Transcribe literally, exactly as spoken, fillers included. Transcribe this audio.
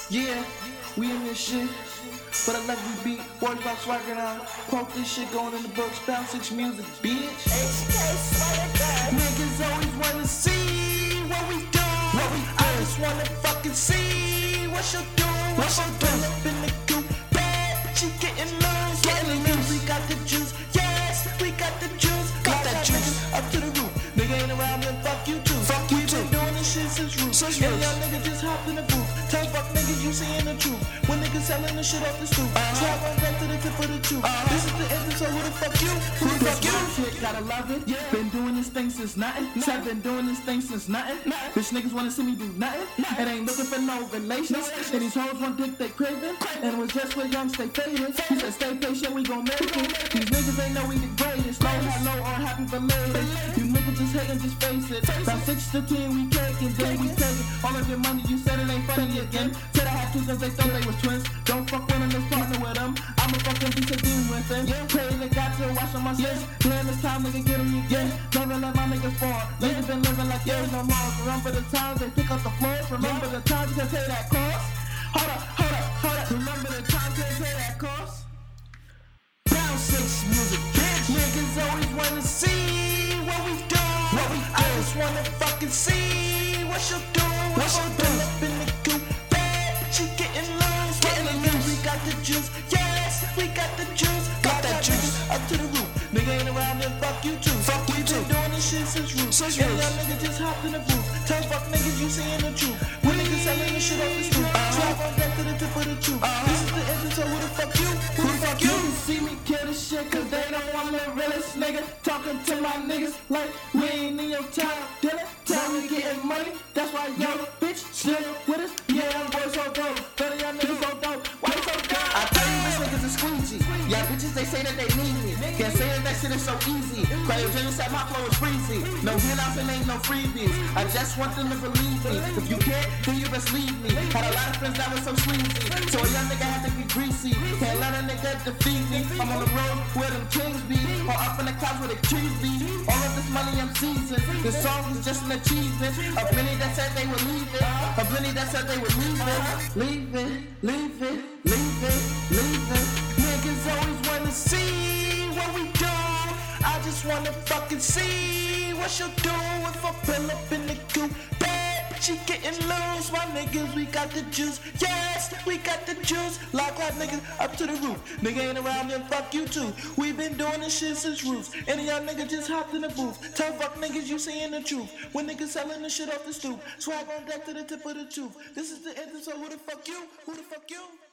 Yeah, we in this shit. But I love you beat, worried about swagger now. Quote this shit going in the books, Bounce Six Music, bitch. H K Swagger. Niggas always wanna see what we do. What we do. I just wanna fucking see what you do. What you do. Up in the coop, bad, she getting loose. Getting loose. We got the juice, yes, we got the juice. Got that juice up to the roof. Nigga ain't around, then fuck you too. Fuck you too. We been doing this shit since roots. Since roots. And y'all niggas just hopped in the booth. Tell fuck niggas you seeing the truth. When niggas selling the shit off the stoop. Uh-huh. So I run back to the tip of the tube. Uh-huh. This is the end, so who the fuck you? Who the fuck you? Shit, gotta love it. Yeah. Been doing this thing since nothing. Said been doing this thing since nothing. nothing. Bitch niggas wanna see me do nothing. nothing. It ain't looking for no relations. No, and these hoes want dick they craving. And it was just with young stay faded. He said stay patient, we gon' make it. These niggas ain't know we the greatest. Low, hello, or happy belated. You niggas just hating, just face it. About six to ten, we caking, then we taking. All of your money, you said it ain't funny again. Said I had two cause they thought they was twins. Don't fuck with them, just partner with them. I'm a fucking piece of dealing with them. Yeah. Pray they got to wash on my sins. Plan this time, nigga, get them again. Never let my niggas fall. Niggas been living like there's no more. Remember the times they pick up the floors. Remember the times you can pay that cost. Hold up, hold up, hold up. Remember the times you can pay that cost. Bounce Six Music, bitch. Niggas always wanna see what we do. What we do. I just wanna fucking see what you do. What you do. Up in the coop, bad, she getting loose. Getting loose. We got the juice, yes, we got the juice. Got that juice up to the roof. Nigga ain't around, then fuck you too. Fuck you too. Been doing this shit since roots. Since roots. And y'all niggas just hopped in the booth. Tell fuck niggas you seeing the truth. When niggas selling the shit off the stoop. So I run back to the tip of the tube. This is the end, so who the fuck you? Who the fuck you? You see me kill this shit cause they don't want the realest nigga. Talking to my niggas like we ain't in your time. Dinner time we getting money. That's why yo bitch still with us. Yeah, I'm boy so dope. Better y'all niggas so dope. Why you so dope? I tell you this niggas is squeegee. Yeah, bitches they say that they need me. Can't say that that shit is so easy. Cryogen said my flow is freezy. No handouts and ain't no freebies. I just want them to believe me. If you can't, then you best leave me. Had a lot of friends that was so sleazy. So a young nigga had to be greasy. Can't let a nigga defeat me. I'm on the road where them kings be. Or up in the clouds where the trees be. All of this money I'm seasoned. This song is just an achievement. Of many that said they would leave it. Of many that said they would leave it. Leave it, leave it, leave it, leave it. Niggas always wanna see what we do. I just wanna fucking see what you do. If I pull up in the coop, bad, she getting loose. My niggas, we got the juice. Yes, we got the juice. Lock lock niggas up to the roof. Nigga ain't around, then fuck you too. We been doing this shit since roots. And y'all niggas just hopped in the booth. Tell fuck niggas you seeing the truth. When niggas selling the shit off the stoop. Swag on deck to the tip of the tooth. This is the end, so who the fuck you? Who the fuck you?